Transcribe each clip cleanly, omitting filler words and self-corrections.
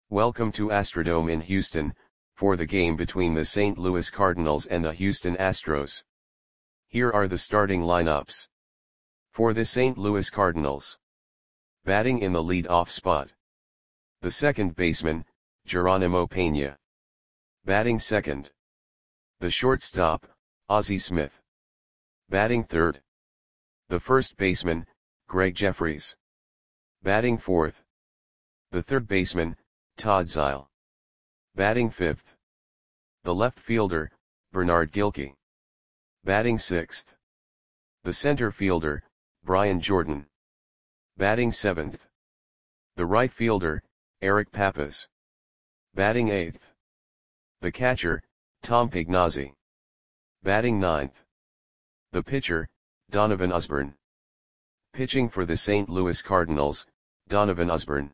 Welcome to Astrodome in Houston, for the game between the St. Louis Cardinals and the Houston Astros. Here are the starting lineups. For the St. Louis Cardinals. Batting in the lead-off spot. The second baseman, Geronimo Pena. Batting second. The shortstop, Ozzie Smith. Batting third. The first baseman, Gregg Jefferies. Batting fourth. The third baseman, Todd Zeile. Batting fifth. The left fielder, Bernard Gilkey. Batting sixth. The center fielder, Brian Jordan. Batting seventh. The right fielder, Eric Pappas. Batting eighth. The catcher, Tom Pagnozzi. Batting ninth. The pitcher, Donovan Osborne. Pitching for the St. Louis Cardinals, Donovan Osborne.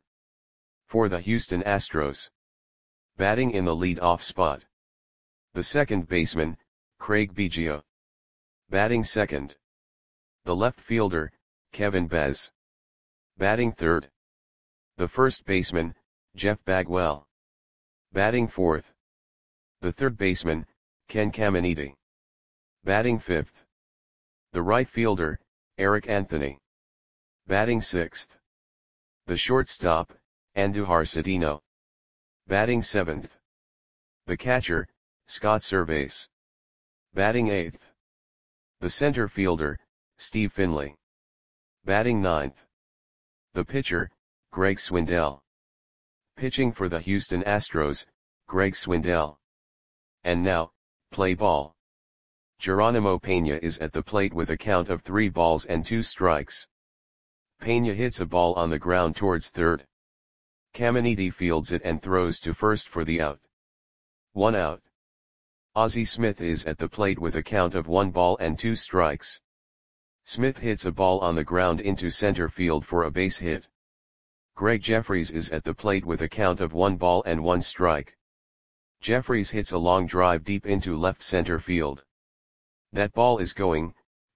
For the Houston Astros. Batting in the lead-off spot. The second baseman, Craig Biggio. Batting second. The left fielder, Kevin Bez. Batting third. The first baseman, Jeff Bagwell. Batting fourth. The third baseman, Ken Caminiti. Batting fifth. The right fielder, Eric Anthony. Batting sixth. The shortstop, Andujar Cedeno. Batting seventh. The catcher, Scott Servais. Batting eighth. The center fielder, Steve Finley. Batting ninth. The pitcher, Greg Swindell. Pitching for the Houston Astros, Greg Swindell. And now, play ball. Geronimo Pena is at the plate with a count of 3 balls and 2 strikes. Pena hits a ball on the ground towards third. Caminiti fields it and throws to first for the out. 1 out. Ozzie Smith is at the plate with a count of 1 ball and 2 strikes. Smith hits a ball on the ground into center field for a base hit. Gregg Jefferies is at the plate with a count of 1 ball and 1 strike. Jefferies hits a long drive deep into left center field. That ball is gone.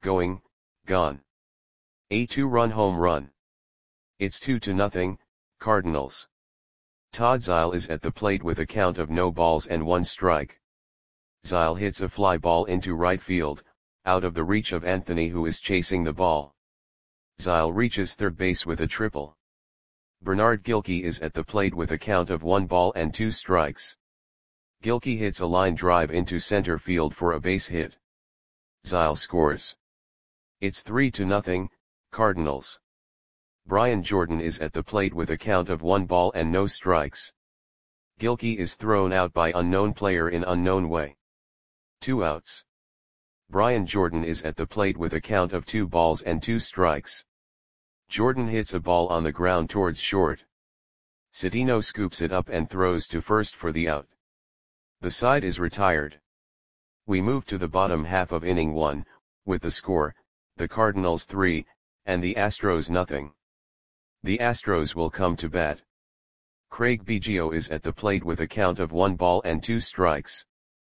A 2-run home run. It's 2-0, Cardinals. Todd Zeile is at the plate with a count of no balls and 1 strike. Zeile hits a fly ball into right field, out of the reach of Anthony, who is chasing the ball. Zeile reaches third base with a triple. Bernard Gilkey is at the plate with a count of 1 ball and 2 strikes. Gilkey hits a line drive into center field for a base hit. Zeile scores. It's 3-0, Cardinals. Brian Jordan is at the plate with a count of 1 ball and no strikes. Gilkey is thrown out by unknown player in unknown way. 2 outs. Brian Jordan is at the plate with a count of 2 balls and 2 strikes. Jordan hits a ball on the ground towards short. Cedeno scoops it up and throws to first for the out. The side is retired. We move to the bottom half of inning 1, with the score, the Cardinals 3, and the Astros nothing. The Astros will come to bat. Craig Biggio is at the plate with a count of 1 ball and 2 strikes.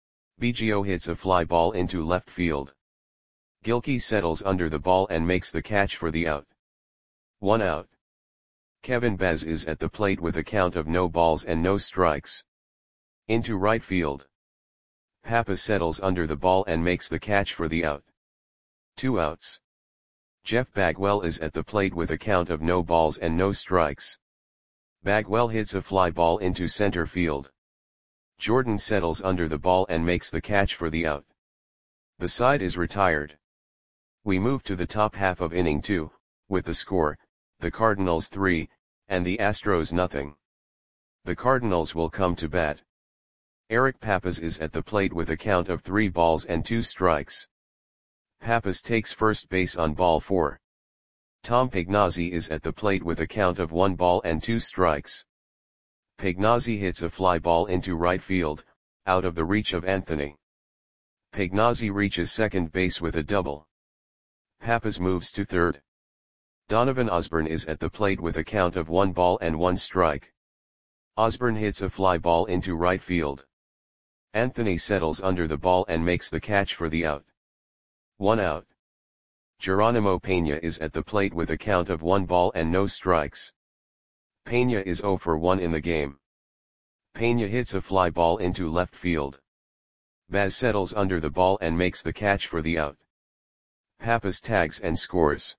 Biggio hits a fly ball into left field. Gilkey settles under the ball and makes the catch for the out. 1 out. Kevin Bez is at the plate with a count of no balls and no strikes. Into right field. Pappas settles under the ball and makes the catch for the out. 2 outs. Jeff Bagwell is at the plate with a count of no balls and no strikes. Bagwell hits a fly ball into center field. Jordan settles under the ball and makes the catch for the out. The side is retired. We move to the top half of inning 2, with the score, the Cardinals 3, and the Astros nothing. The Cardinals will come to bat. Eric Pappas is at the plate with a count of 3 balls and 2 strikes. Pappas takes first base on ball 4. Tom Pagnozzi is at the plate with a count of 1 ball and 2 strikes. Pagnozzi hits a fly ball into right field, out of the reach of Anthony. Pagnozzi reaches second base with a double. Pappas moves to third. Donovan Osborne is at the plate with a count of 1 ball and 1 strike. Osborne hits a fly ball into right field. Anthony settles under the ball and makes the catch for the out. 1 out. Geronimo Pena is at the plate with a count of 1 ball and no strikes. Pena is 0 for 1 in the game. Pena hits a fly ball into left field. Baz settles under the ball and makes the catch for the out. Pappas tags and scores.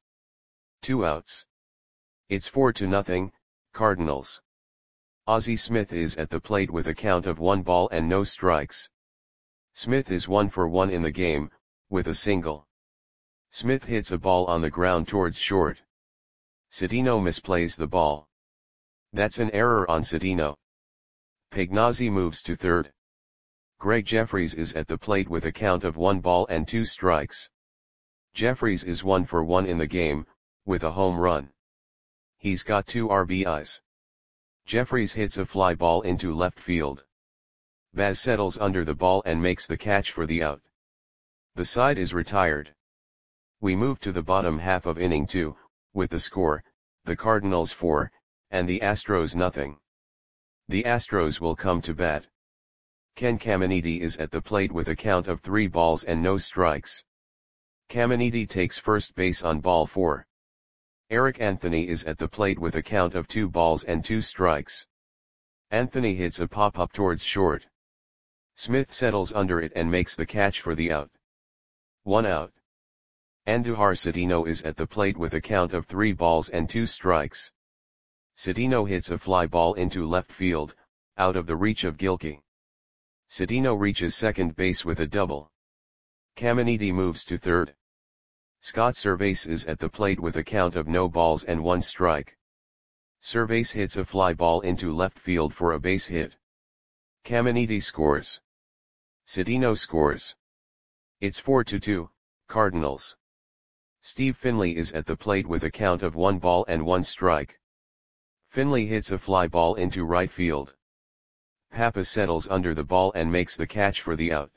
2 outs. It's 4-0, Cardinals. Ozzie Smith is at the plate with a count of 1 ball and no strikes. Smith is 1 for 1 in the game, with a single. Smith hits a ball on the ground towards short. Cedeno misplays the ball. That's an error on Cedeno. Pagnozzi moves to third. Greg Jeffries is at the plate with a count of 1 ball and 2 strikes. Jeffries is 1 for 1 in the game, with a home run. He's got 2 RBIs. Jeffries hits a fly ball into left field. Baz settles under the ball and makes the catch for the out. The side is retired. We move to the bottom half of inning 2, with the score, the Cardinals 4, and the Astros nothing. The Astros will come to bat. Ken Caminiti is at the plate with a count of 3 balls and no strikes. Caminiti takes first base on ball 4. Eric Anthony is at the plate with a count of 2 balls and 2 strikes. Anthony hits a pop-up towards short. Smith settles under it and makes the catch for the out. 1 out. Andujar Cedeno is at the plate with a count of 3 balls and 2 strikes. Cedeno hits a fly ball into left field, out of the reach of Gilkey. Cedeno reaches second base with a double. Caminiti moves to third. Scott Servais is at the plate with a count of no balls and 1 strike. Servais hits a fly ball into left field for a base hit. Caminiti scores. Cedeno scores. It's 4-2, Cardinals. Steve Finley is at the plate with a count of 1 ball and 1 strike. Finley hits a fly ball into right field. Pappas settles under the ball and makes the catch for the out.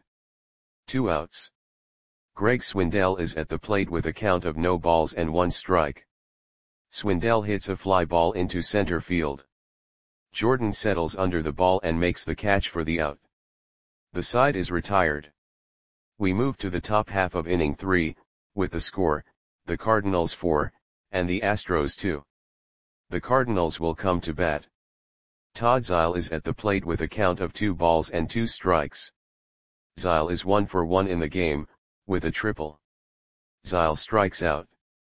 2 outs. Greg Swindell is at the plate with a count of no balls and 1 strike. Swindell hits a fly ball into center field. Jordan settles under the ball and makes the catch for the out. The side is retired. We move to the top half of inning 3, with the score, the Cardinals 4, and the Astros 2. The Cardinals will come to bat. Todd Zeile is at the plate with a count of 2 balls and 2 strikes. Zeile is 1 for 1 in the game, with a triple. Zeile strikes out.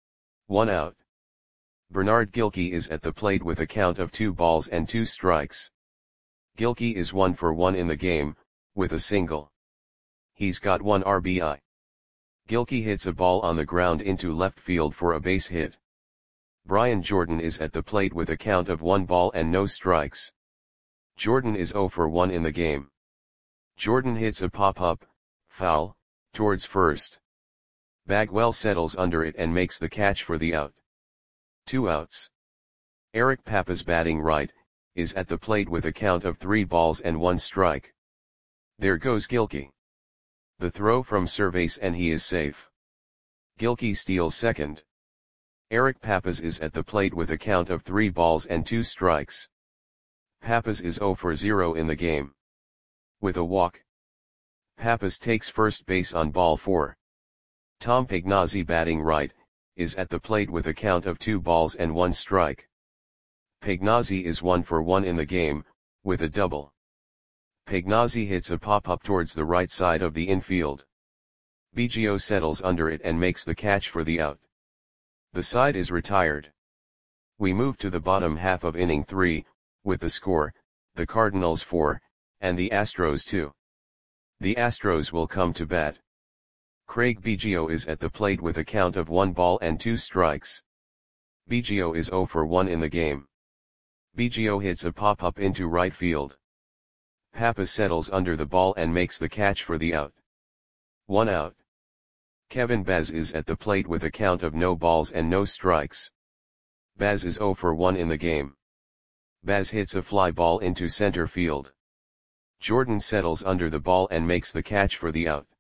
1 out. Bernard Gilkey is at the plate with a count of 2 balls and 2 strikes. Gilkey is 1 for 1 in the game, with a single. He's got 1 RBI. Gilkey hits a ball on the ground into left field for a base hit. Brian Jordan is at the plate with a count of 1 ball and no strikes. Jordan is 0 for 1 in the game. Jordan hits a pop-up, foul, towards first. Bagwell settles under it and makes the catch for the out. 2 outs. Eric Pappas, batting right, is at the plate with a count of 3 balls and 1 strike. There goes Gilkey. The throw from Servais and he is safe. Gilkey steals second. Eric Pappas is at the plate with a count of 3 balls and 2 strikes. Pappas is 0 for 0 in the game. With a walk. Pappas takes first base on ball 4. Tom Pagnozzi, batting right, is at the plate with a count of 2 balls and 1 strike. Pagnozzi is 1 for 1 in the game, with a double. Pagnozzi hits a pop-up towards the right side of the infield. Biggio settles under it and makes the catch for the out. The side is retired. We move to the bottom half of inning 3, with the score, the Cardinals 4, and the Astros 2. The Astros will come to bat. Craig Biggio is at the plate with a count of 1 ball and 2 strikes. Biggio is 0 for 1 in the game. Biggio hits a pop-up into right field. Pappas settles under the ball and makes the catch for the out. 1 out. Kevin Baz is at the plate with a count of no balls and no strikes. Baz is 0 for 1 in the game. Baz hits a fly ball into center field. Jordan settles under the ball and makes the catch for the out.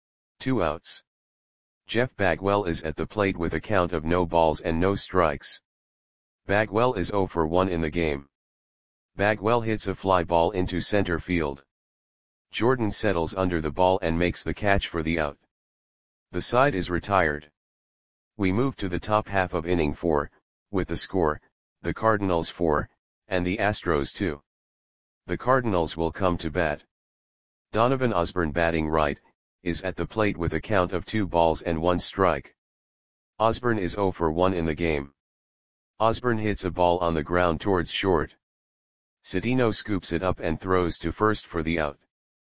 2 outs. Jeff Bagwell is at the plate with a count of no balls and no strikes. Bagwell is 0 for 1 in the game. Bagwell hits a fly ball into center field. Jordan settles under the ball and makes the catch for the out. The side is retired. We move to the top half of inning 4, with the score, the Cardinals 4, and the Astros 2. The Cardinals will come to bat. Donovan Osborne, batting right, is at the plate with a count of 2 balls and 1 strike. Osborne is 0 for 1 in the game. Osborne hits a ball on the ground towards short. Cedeno scoops it up and throws to first for the out.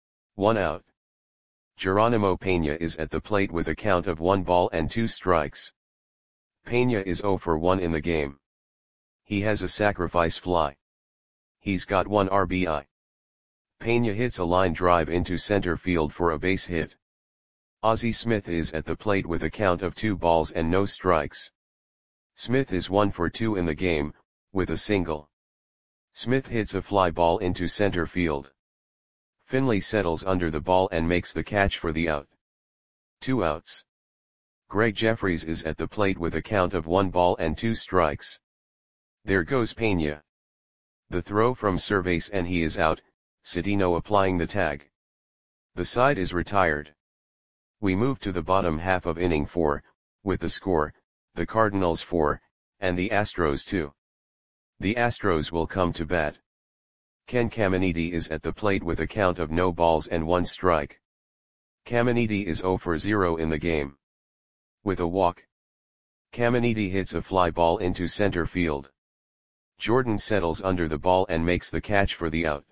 1 out. Geronimo Pena is at the plate with a count of 1 ball and 2 strikes. Pena is 0 for 1 in the game. He has a sacrifice fly. He's got 1 RBI. Pena hits a line drive into center field for a base hit. Ozzie Smith is at the plate with a count of 2 balls and no strikes. Smith is 1 for 2 in the game, with a single. Smith hits a fly ball into center field. Finley settles under the ball and makes the catch for the out. 2 outs. Greg Jefferies is at the plate with a count of 1 ball and 2 strikes. There goes Pena. The throw from Cervase and he is out, Cedeno applying the tag. The side is retired. We move to the bottom half of inning 4, with the score, the Cardinals 4, and the Astros 2. The Astros will come to bat. Ken Caminiti is at the plate with a count of no balls and 1 strike. Caminiti is 0 for 0 in the game. With a walk, Caminiti hits a fly ball into center field. Jordan settles under the ball and makes the catch for the out.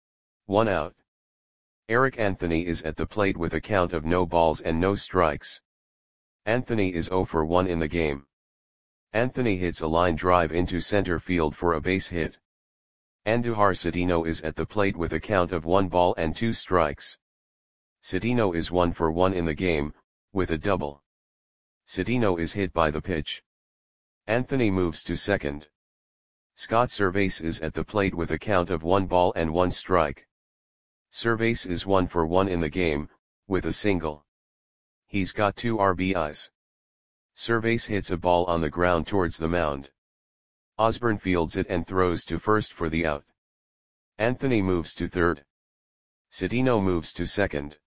1 out. Eric Anthony is at the plate with a count of no balls and no strikes. Anthony is 0 for 1 in the game. Anthony hits a line drive into center field for a base hit. Andujar Cedeno is at the plate with a count of 1 ball and 2 strikes. Cedeno is 1 for 1 in the game, with a double. Cedeno is hit by the pitch. Anthony moves to second. Scott Cervase is at the plate with a count of 1 ball and 1 strike. Cervase is 1 for 1 in the game, with a single. He's got 2 RBIs. Cervase hits a ball on the ground towards the mound. Osborne fields it and throws to first for the out. Anthony moves to third. Cedeno moves to second.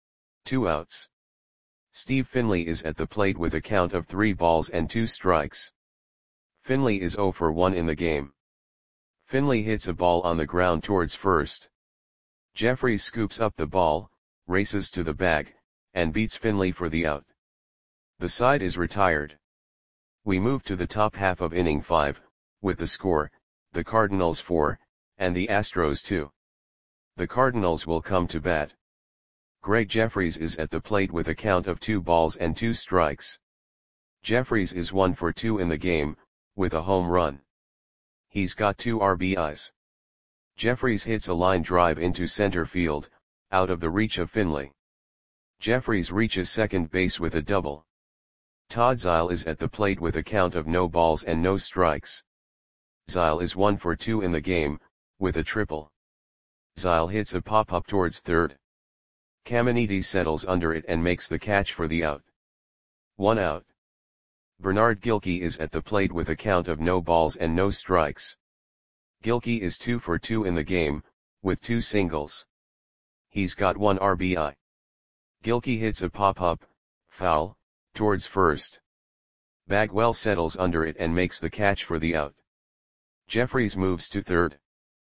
2 outs. Steve Finley is at the plate with a count of 3 balls and 2 strikes. Finley is 0 for 1 in the game. Finley hits a ball on the ground towards first. Jefferies scoops up the ball, races to the bag, and beats Finley for the out. The side is retired. We move to the top half of inning 5, with the score, the Cardinals 4, and the Astros 2. The Cardinals will come to bat. Greg Jefferies is at the plate with a count of 2 balls and 2 strikes. Jefferies is 1 for 2 in the game, with a home run. He's got 2 RBIs. Jefferies hits a line drive into center field, out of the reach of Finley. Jefferies reaches second base with a double. Todd Zeile is at the plate with a count of no balls and no strikes. Zeile is 1 for 2 in the game, with a triple. Zeile hits a pop-up towards third. Caminiti settles under it and makes the catch for the out. 1 out. Bernard Gilkey is at the plate with a count of no balls and no strikes. Gilkey is 2 for 2 in the game, with 2 singles. He's got 1 RBI. Gilkey hits a pop-up, foul, towards first. Bagwell settles under it and makes the catch for the out. Jefferies moves to third.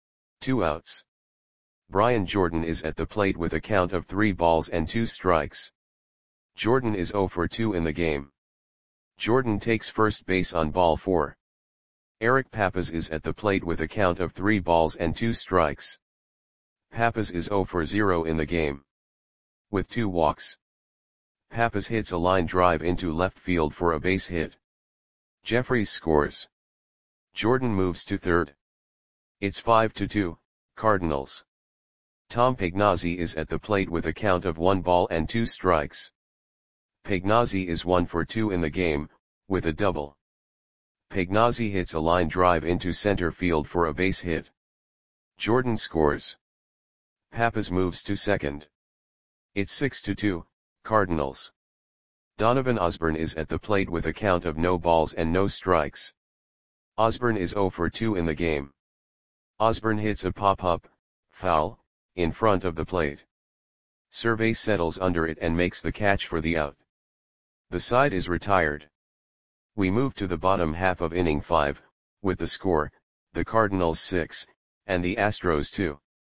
2 outs. Brian Jordan is at the plate with a count of 3 balls and 2 strikes. Jordan is 0 for 2 in the game. Jordan takes first base on ball 4. Eric Pappas is at the plate with a count of 3 balls and 2 strikes. Pappas is 0 for 0 in the game. With 2 walks. Pappas hits a line drive into left field for a base hit. Jefferies scores. Jordan moves to third. It's 5-2, Cardinals. Tom Pagnozzi is at the plate with a count of 1 ball and 2 strikes. Pagnozzi is 1 for 2 in the game, with a double. Pagnozzi hits a line drive into center field for a base hit. Jordan scores. Pappas moves to second. It's 6-2, Cardinals. Donovan Osborne is at the plate with a count of no balls and no strikes. Osborne is 0 for 2 in the game. Osborne hits a pop-up, foul, in front of the plate. Cervase settles under it and makes the catch for the out. The side is retired. We move to the bottom half of inning 5, with the score, the Cardinals 6, and the Astros 2.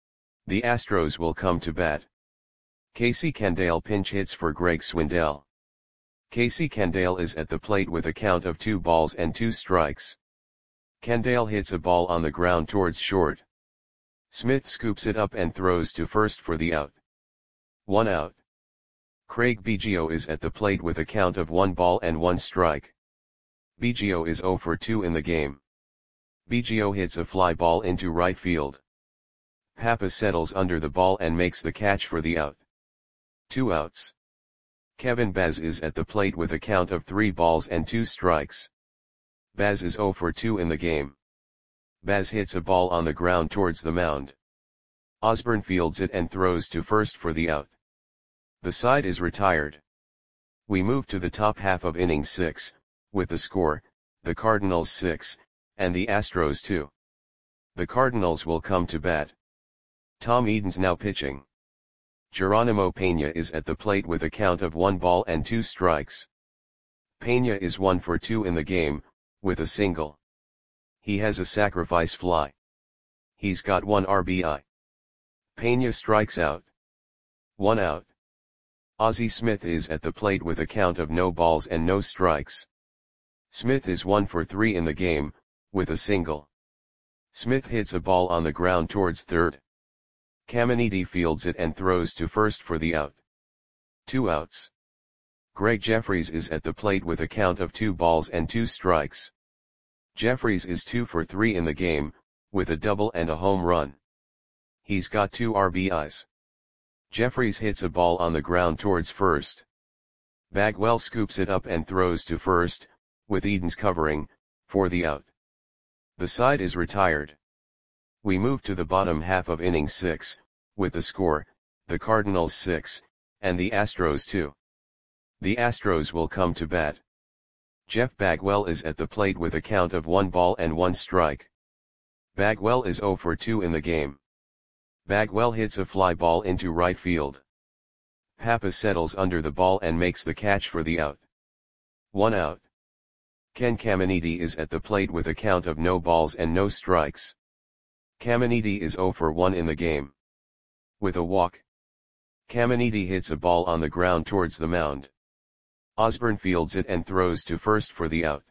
The Astros will come to bat. Casey Candale pinch hits for Greg Swindell. Casey Candale is at the plate with a count of 2 balls and 2 strikes. Candale hits a ball on the ground towards short. Smith scoops it up and throws to first for the out. 1 out. Craig Biggio is at the plate with a count of 1 ball and 1 strike. Biggio is 0 for 2 in the game. Biggio hits a fly ball into right field. Papa settles under the ball and makes the catch for the out. 2 outs. Kevin Baz is at the plate with a count of 3 balls and 2 strikes. Baz is 0 for 2 in the game. Baz hits a ball on the ground towards the mound. Osborne fields it and throws to first for the out. The side is retired. We move to the top half of inning 6, with the score, the Cardinals 6, and the Astros 2. The Cardinals will come to bat. Tom Eden's now pitching. Geronimo Pena is at the plate with a count of 1 ball and 2 strikes. Pena is 1 for 2 in the game, with a single. He has a sacrifice fly. He's got 1 RBI. Pena strikes out. 1 out. Ozzie Smith is at the plate with a count of no balls and no strikes. Smith is 1 for 3 in the game, with a single. Smith hits a ball on the ground towards third. Caminiti fields it and throws to first for the out. 2 outs. Greg Jeffries is at the plate with a count of 2 balls and 2 strikes. Jeffries is 2 for 3 in the game, with a double and a home run. He's got 2 RBIs. Jeffries hits a ball on the ground towards first. Bagwell scoops it up and throws to first, with Edens covering, for the out. The side is retired. We move to the bottom half of inning 6, with the score, the Cardinals 6, and the Astros 2. The Astros will come to bat. Jeff Bagwell is at the plate with a count of 1 ball and 1 strike. Bagwell is 0 for 2 in the game. Bagwell hits a fly ball into right field. Papa settles under the ball and makes the catch for the out. 1 out. Ken Caminiti is at the plate with a count of no balls and no strikes. Caminiti is 0 for 1 in the game. With a walk. Caminiti hits a ball on the ground towards the mound. Osborne fields it and throws to first for the out.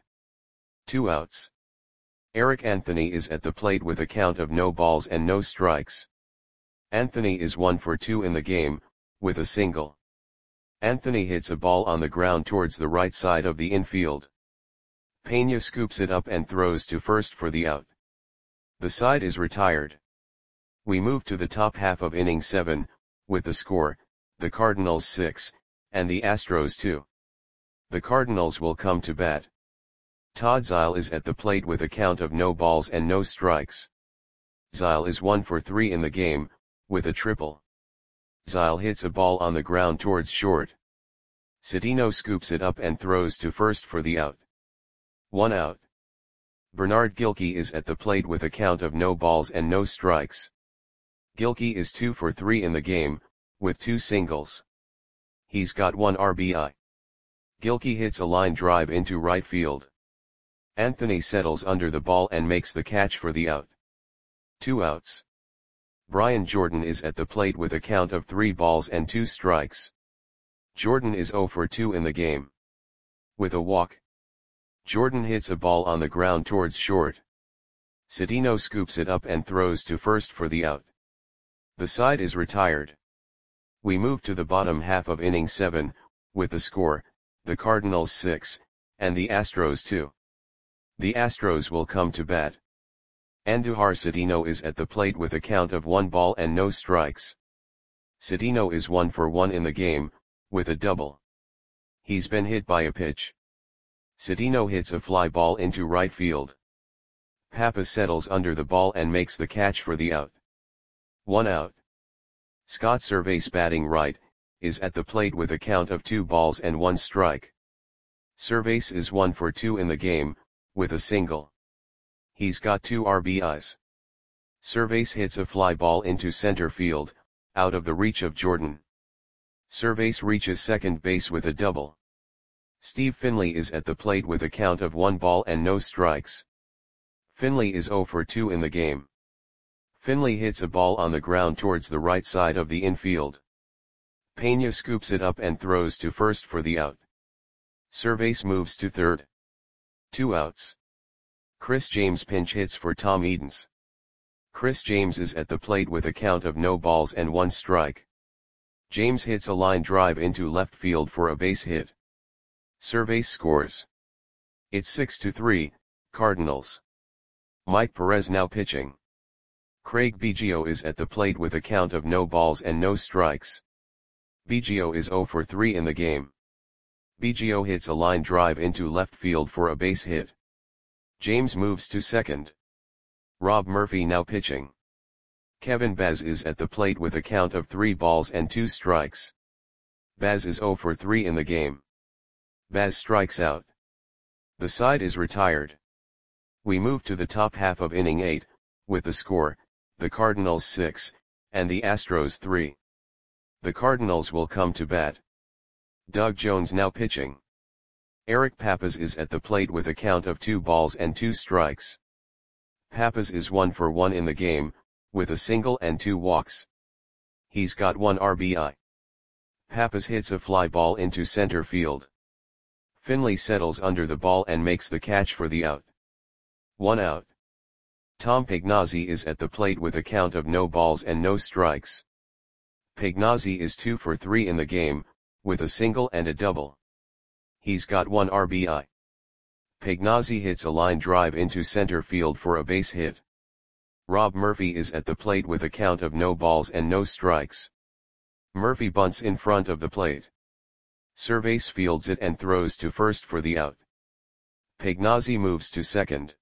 2 outs. Eric Anthony is at the plate with a count of no balls and no strikes. Anthony is 1 for 2 in the game, with a single. Anthony hits a ball on the ground towards the right side of the infield. Pena scoops it up and throws to first for the out. The side is retired. We move to the top half of inning 7, with the score, the Cardinals 6, and the Astros 2. The Cardinals will come to bat. Todd Zeile is at the plate with a count of no balls and no strikes. Zeile is 1 for 3 in the game, with a triple. Zeile hits a ball on the ground towards short. Citino scoops it up and throws to first for the out. 1 out. Bernard Gilkey is at the plate with a count of no balls and no strikes. Gilkey is 2 for 3 in the game, with 2 singles. He's got 1 RBI. Gilkey hits a line drive into right field. Anthony settles under the ball and makes the catch for the out. 2 outs. Brian Jordan is at the plate with a count of 3 balls and 2 strikes. Jordan is 0 for 2 in the game. With a walk. Jordan hits a ball on the ground towards short. Citino scoops it up and throws to first for the out. The side is retired. We move to the bottom half of inning 7, with the score, the Cardinals 6, and the Astros 2. The Astros will come to bat. Andujar Citino is at the plate with a count of 1 ball and no strikes. Citino is 1 for 1 in the game, with a double. He's been hit by a pitch. Citino hits a fly ball into right field. Papa settles under the ball and makes the catch for the out. 1 out. Scott Servais batting right, is at the plate with a count of 2 balls and 1 strike. Servais is 1 for 2 in the game, with a single. He's got 2 RBIs. Servais hits a fly ball into center field, out of the reach of Jordan. Servais reaches second base with a double. Steve Finley is at the plate with a count of 1 ball and no strikes. Finley is 0 for 2 in the game. Finley hits a ball on the ground towards the right side of the infield. Pena scoops it up and throws to first for the out. Cervais moves to third. 2 outs. Chris James pinch hits for Tom Edens. Chris James is at the plate with a count of no balls and 1 strike. James hits a line drive into left field for a base hit. Cervais scores. It's 6-3, Cardinals. Mike Perez now pitching. Craig Biggio is at the plate with a count of no balls and no strikes. Biggio is 0 for 3 in the game. Biggio hits a line drive into left field for a base hit. James moves to second. Rob Murphy now pitching. Kevin Baz is at the plate with a count of 3 balls and 2 strikes. Baz is 0 for 3 in the game. Baz strikes out. The side is retired. We move to the top half of inning 8, with the score, the Cardinals 6, and the Astros 3. The Cardinals will come to bat. Doug Jones now pitching. Eric Pappas is at the plate with a count of 2 balls and 2 strikes. Pappas is 1 for 1 in the game, with a single and 2 walks. He's got 1 RBI. Pappas hits a fly ball into center field. Finley settles under the ball and makes the catch for the out. 1 out. Tom Pagnozzi is at the plate with a count of no balls and no strikes. Pagnozzi is 2 for 3 in the game, with a single and a double. He's got 1 RBI. Pagnozzi hits a line drive into center field for a base hit. Rob Murphy is at the plate with a count of no balls and no strikes. Murphy bunts in front of the plate. Cervais fields it and throws to first for the out. Pagnozzi moves to second.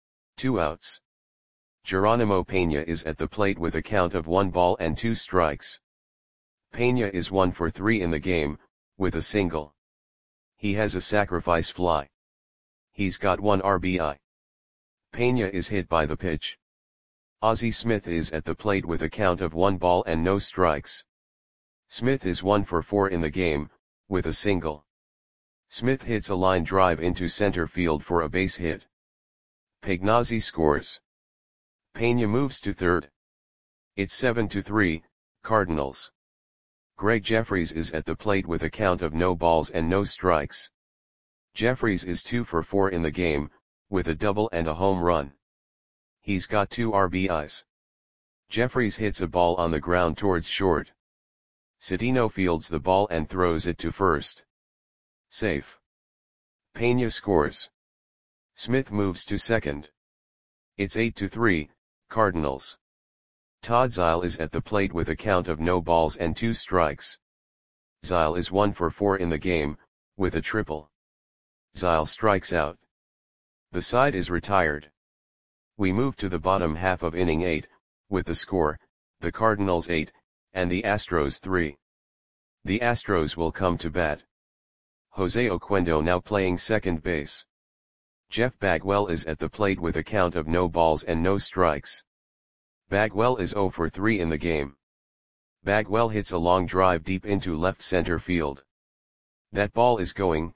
2 outs. Geronimo Pena is at the plate with a count of 1 ball and 2 strikes. Pena is 1 for 3 in the game, with a single. He has a sacrifice fly. He's got 1 RBI. Pena is hit by the pitch. Ozzie Smith is at the plate with a count of 1 ball and no strikes. Smith is 1 for 4 in the game, with a single. Smith hits a line drive into center field for a base hit. Pagnozzi scores. Pena moves to third. It's 7-3, Cardinals. Greg Jeffries is at the plate with a count of no balls and no strikes. Jeffries is 2 for 4 in the game, with a double and a home run. He's got 2 RBIs. Jeffries hits a ball on the ground towards short. Cedeno fields the ball and throws it to first. Safe. Pena scores. Smith moves to second. It's 8-3, Cardinals. Todd Zeile is at the plate with a count of no balls and 2 strikes. Zeile is 1 for 4 in the game, with a triple. Zeile strikes out. The side is retired. We move to the bottom half of inning 8, with the score, the Cardinals 8, and the Astros 3. The Astros will come to bat. Jose Oquendo now playing second base. Jeff Bagwell is at the plate with a count of no balls and no strikes. Bagwell is 0 for 3 in the game. Bagwell hits a long drive deep into left center field. That ball is gone.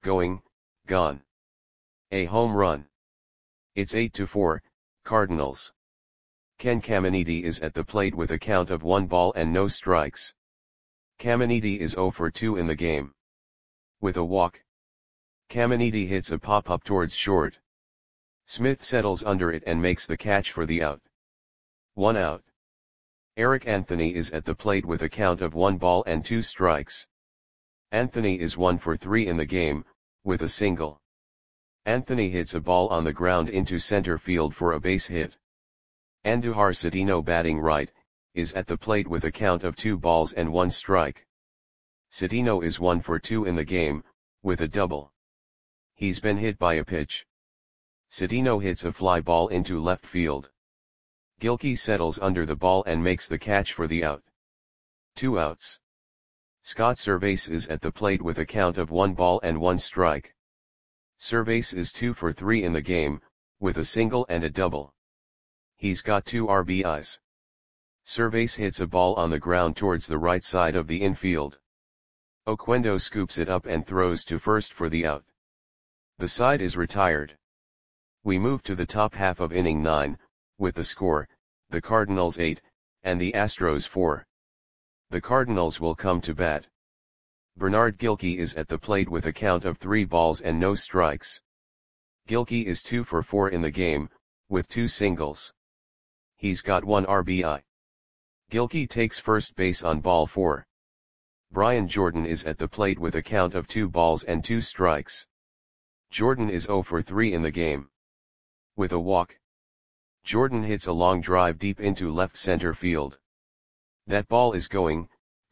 A home run. It's 8-4, Cardinals. Ken Caminiti is at the plate with a count of 1 ball and no strikes. Caminiti is 0 for 2 in the game. With a walk. Caminiti hits a pop-up towards short. Smith settles under it and makes the catch for the out. 1 out. Eric Anthony is at the plate with a count of 1 ball and 2 strikes. Anthony is 1 for 3 in the game, with a single. Anthony hits a ball on the ground into center field for a base hit. Andujar Cedeno batting right, is at the plate with a count of 2 balls and 1 strike. Cedeno is 1 for 2 in the game, with a double. He's been hit by a pitch. Cedeno hits a fly ball into left field. Gilkey settles under the ball and makes the catch for the out. 2 outs. Scott Cervais is at the plate with a count of 1 ball and 1 strike. Cervais is 2 for 3 in the game, with a single and a double. He's got 2 RBIs. Cervais hits a ball on the ground towards the right side of the infield. Oquendo scoops it up and throws to first for the out. The side is retired. We move to the top half of inning 9, with the score, the Cardinals 8, and the Astros 4. The Cardinals will come to bat. Bernard Gilkey is at the plate with a count of 3 balls and no strikes. Gilkey is 2 for 4 in the game, with 2 singles. He's got 1 RBI. Gilkey takes first base on ball 4. Brian Jordan is at the plate with a count of 2 balls and 2 strikes. Jordan is 0 for 3 in the game. With a walk, Jordan hits a long drive deep into left center field. That ball is going,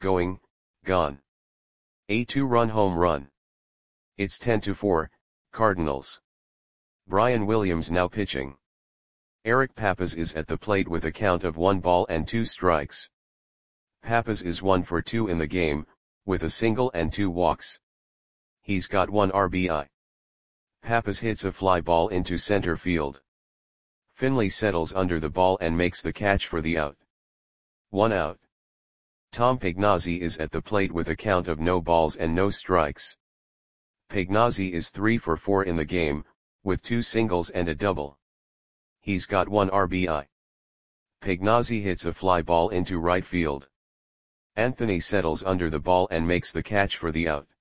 gone. A 2-run home run. It's 10-4, Cardinals. Brian Williams now pitching. Eric Pappas is at the plate with a count of 1 ball and 2 strikes. Pappas is 1 for 2 in the game, with a single and 2 walks. He's got 1 RBI. Pappas hits a fly ball into center field. Finley settles under the ball and makes the catch for the out. 1 out. Tom Pagnozzi is at the plate with a count of no balls and no strikes. Pagnozzi is 3 for 4 in the game, with 2 singles and a double. He's got 1 RBI. Pagnozzi hits a fly ball into right field. Anthony settles under the ball and makes the catch for the out.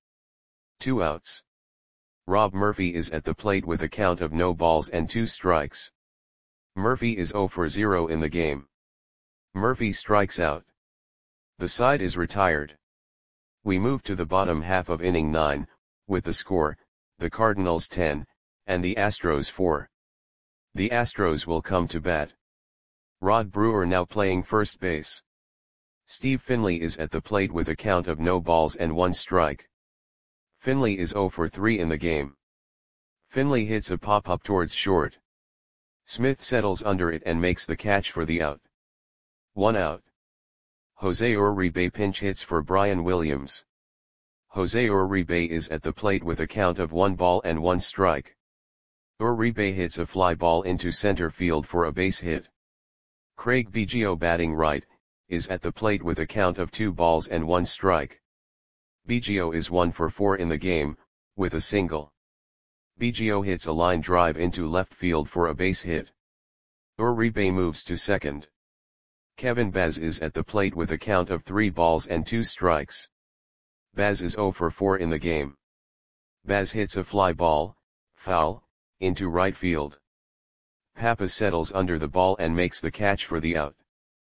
2 outs. Rob Murphy is at the plate with a count of no balls and 2 strikes. Murphy is 0 for 0 in the game. Murphy strikes out. The side is retired. We move to the bottom half of inning 9, with the score, the Cardinals 10, and the Astros 4. The Astros will come to bat. Rod Brewer now playing first base. Steve Finley is at the plate with a count of no balls and 1 strike. Finley is 0 for 3 in the game. Finley hits a pop-up towards short. Smith settles under it and makes the catch for the out. 1 out. Jose Uribe pinch hits for Brian Williams. Jose Uribe is at the plate with a count of 1 ball and 1 strike. Uribe hits a fly ball into center field for a base hit. Craig Biggio batting right, is at the plate with a count of 2 balls and 1 strike. Biggio is 1 for 4 in the game, with a single. Biggio hits a line drive into left field for a base hit. Uribe moves to second. Kevin Baz is at the plate with a count of 3 balls and 2 strikes. Baz is 0 for 4 in the game. Baz hits a fly ball, foul, into right field. Pappas settles under the ball and makes the catch for the out.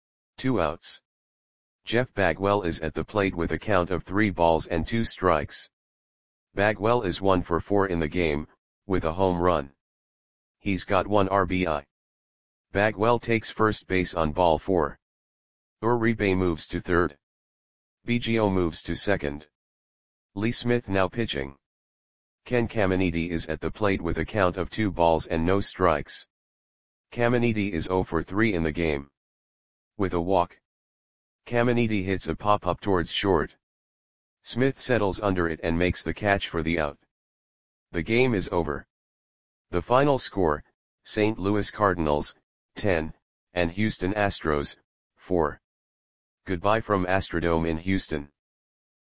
2 outs. Jeff Bagwell is at the plate with a count of 3 balls and 2 strikes. Bagwell is 1 for 4 in the game, with a home run. He's got 1 RBI. Bagwell takes first base on ball 4. Uribe moves to third. Biggio moves to second. Lee Smith now pitching. Ken Caminiti is at the plate with a count of 2 balls and no strikes. Caminiti is 0 for 3 in the game. With a walk, Caminiti hits a pop-up towards short. Smith settles under it and makes the catch for the out. The game is over. The final score, St. Louis Cardinals, 10, and Houston Astros, 4. Goodbye from Astrodome in Houston.